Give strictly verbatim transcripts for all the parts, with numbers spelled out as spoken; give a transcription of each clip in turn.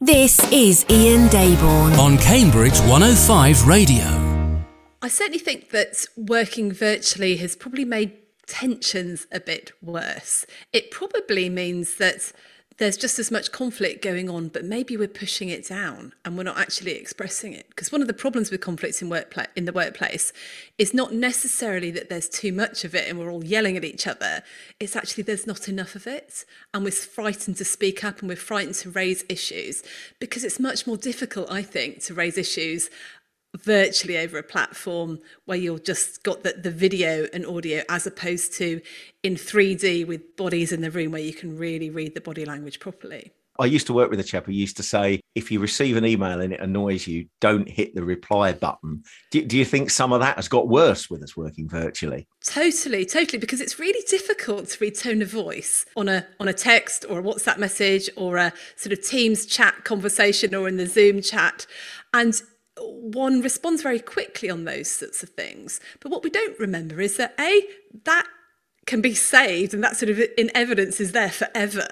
This is Ian Dayborn on Cambridge one oh five Radio. I certainly think that working virtually has probably made tensions a bit worse. It probably means that there's just as much conflict going on, but maybe we're pushing it down and we're not actually expressing it. Because one of the problems with conflicts in, workpla- in the workplace is not necessarily that there's too much of it and we're all yelling at each other. It's actually there's not enough of it. And we're frightened to speak up and we're frightened to raise issues because it's much more difficult, I think, to raise issues virtually over a platform where you've just got the, the video and audio as opposed to in three D with bodies in the room where you can really read the body language properly. I used to work with a chap who used to say, if you receive an email and it annoys you, don't hit the reply button. Do, do you think some of that has got worse with us working virtually? Totally, totally, because it's really difficult to read tone of voice on a on a text or a WhatsApp message or a sort of Teams chat conversation or in the Zoom chat. And one responds very quickly on those sorts of things. But what we don't remember is that A, that can be saved and that sort of in evidence is there forever.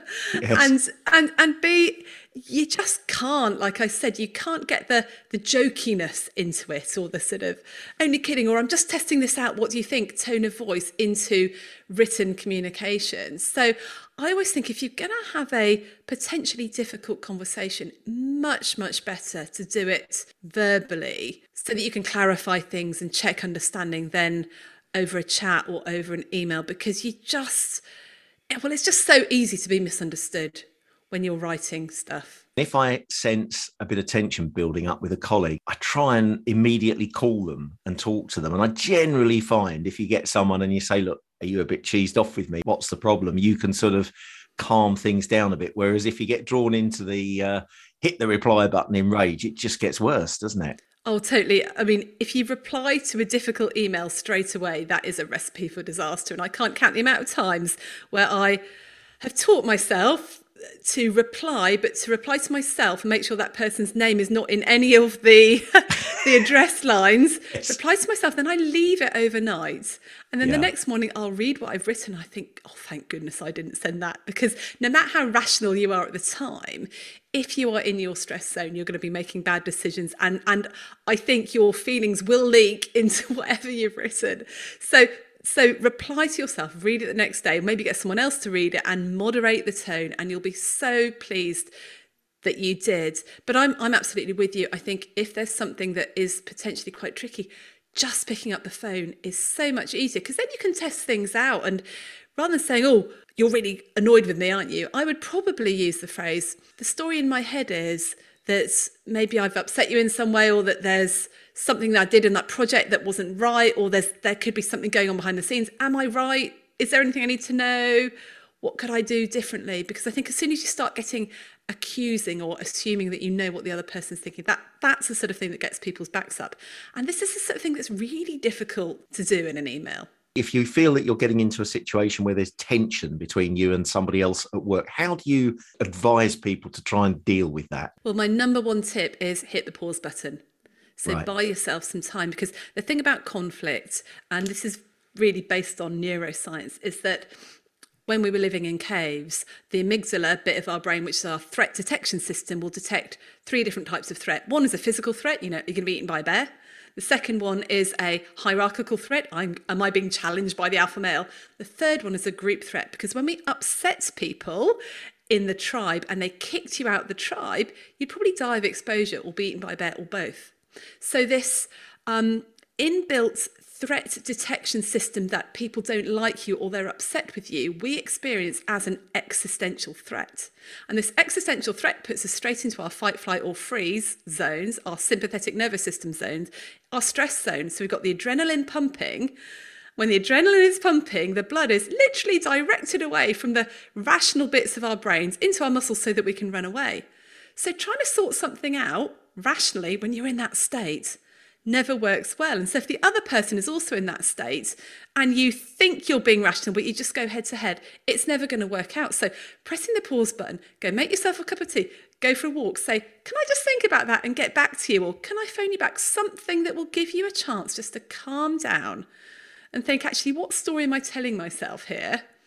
Yes. and and and B, you just can't, like I said, you can't get the the jokiness into it or the sort of only kidding or I'm just testing this out, what do you think, tone of voice into written communication. So I always think if you're going to have a potentially difficult conversation, much, much better to do it verbally so that you can clarify things and check understanding than over a chat or over an email, because you just, well, it's just so easy to be misunderstood when you're writing stuff. If I sense a bit of tension building up with a colleague, I try and immediately call them and talk to them. And I generally find if you get someone and you say, look, are you a bit cheesed off with me? What's the problem? You can sort of calm things down a bit. Whereas if you get drawn into the uh, hit the reply button in rage, it just gets worse, doesn't it? Oh, totally. I mean, if you reply to a difficult email straight away, that is a recipe for disaster. And I can't count the amount of times where I have taught myself to reply, but to reply to myself and make sure that person's name is not in any of the the address lines. Yes. Reply to myself, then I leave it overnight. And then yeah. the next morning I'll read what I've written. I think, oh, thank goodness I didn't send that. Because no matter how rational you are at the time, if you are in your stress zone, you're going to be making bad decisions. And, and I think your feelings will leak into whatever you've written. So So reply to yourself, read it the next day, maybe get someone else to read it and moderate the tone, and you'll be so pleased that you did. But I'm I'm absolutely with you. I think if there's something that is potentially quite tricky, just picking up the phone is so much easier, because then you can test things out. And rather than saying, oh, you're really annoyed with me, aren't you? I would probably use the phrase, the story in my head is that maybe I've upset you in some way, or that there's something that I did in that project that wasn't right, or there's there could be something going on behind the scenes. Am I right? Is there anything I need to know? What could I do differently? Because I think as soon as you start getting accusing or assuming that you know what the other person's thinking, that that's the sort of thing that gets people's backs up. And this is the sort of thing that's really difficult to do in an email. If you feel that you're getting into a situation where there's tension between you and somebody else at work, how do you advise people to try and deal with that? Well, my number one tip is hit the pause button. So right. buy yourself some time, because the thing about conflict, and this is really based on neuroscience, is that when we were living in caves, the amygdala bit of our brain, which is our threat detection system, will detect three different types of threat. One is a physical threat, you know, you're going to be eaten by a bear. The second one is a hierarchical threat. I'm, am I being challenged by the alpha male? The third one is a group threat, because when we upset people in the tribe and they kicked you out of the tribe, you'd probably die of exposure or be eaten by a bear, or both. So this um, inbuilt threat detection system that people don't like you or they're upset with you, we experience as an existential threat. And this existential threat puts us straight into our fight, flight or freeze zones, our sympathetic nervous system zones, our stress zones. So we've got the adrenaline pumping. When the adrenaline is pumping, the blood is literally directed away from the rational bits of our brains into our muscles so that we can run away. So trying to sort something out rationally when you're in that state never works well. And so if the other person is also in that state and you think you're being rational, but you just go head to head, it's never going to work out. So pressing the pause button, go make yourself a cup of tea, go for a walk, say, can I just think about that and get back to you? Or can I phone you back? Something that will give you a chance just to calm down and think, actually, what story am I telling myself here?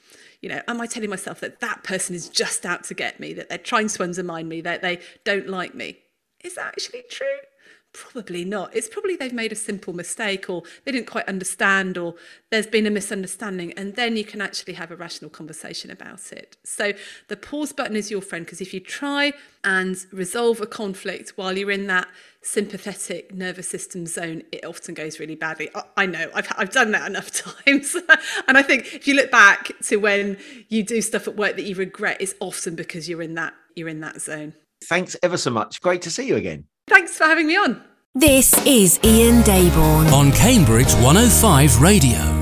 You know, am I telling myself that that person is just out to get me, that they're trying to undermine me, that they don't like me? Is that actually true? Probably not. It's probably they've made a simple mistake, or they didn't quite understand, or there's been a misunderstanding, and then you can actually have a rational conversation about it. So the pause button is your friend, because if you try and resolve a conflict while you're in that sympathetic nervous system zone, it often goes really badly. I, I know, I've, I've done that enough times. And I think if you look back to when you do stuff at work that you regret, it's often because you're in that, you're in that zone. Thanks ever so much. Great to see you again. Thanks for having me on. This is Ian Dayborn on Cambridge one oh five Radio.